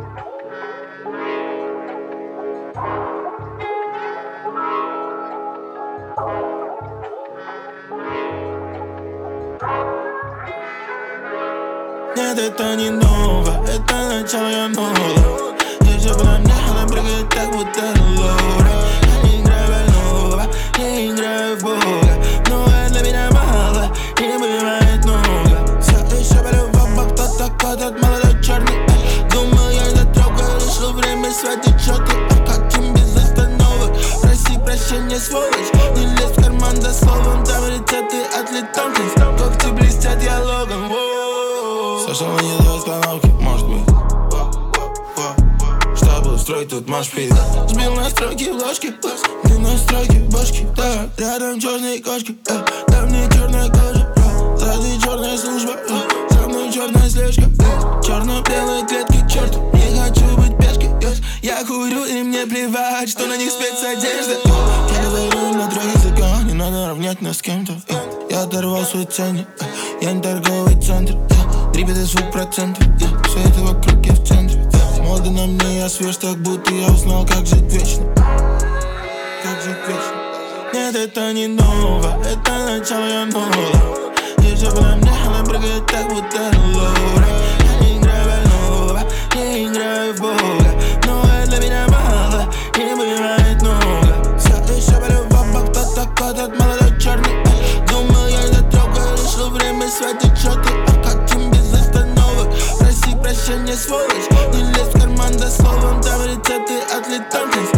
Нет, это не ново, это начало, я ново. Еще бы нам нехало прыгать так, будто лора. Я не играю больного, не играю в Бога. Но это для меня мало, и не бывает много. Все еще болю в оба, кто такой тот молодой черный. Думал, я за трогаю, решил время сводить счеты. А каким без остановок? Проси прощения, сволочь. Не лезь в карман за словом, там рецепты от Литонкинс. Когти блестят, я Логан. Сошел на еду остановки, может быть. Чтобы устроить тут машпит. Сбил настройки в ложке, сбил настройки в башке. Да, рядом черные кошки, там мне черная кожа. Сзади черная служба, за мной черная слежка. Черно-белые клетки, черт, не хочу быть пешкой. Я курю и мне плевать, что на них спецодежда. Я говорю на 3 языках, не надо равнять нас с кем-то. Я оторвал свой ценник, я не торговый центр. Дрипит и звук процентов, все это вокруг, я в центре. Мода на мне, я свеж, так будто я узнал, как жить вечно. Как жить вечно. Нет, это не ново, это начало, я ново. Еще бы нам нехало прыгать так, будто лора. Я не играю больного, не играю в Бога. Но это для меня мало, и не бывает много. Все еще болю в оба, кто такой тот молодой черный. Думал, я за трогаю, решил время сводить счеты. Проси прощения, сволочь. Не лезь в карман за словом, там рецепты от Литонкинс.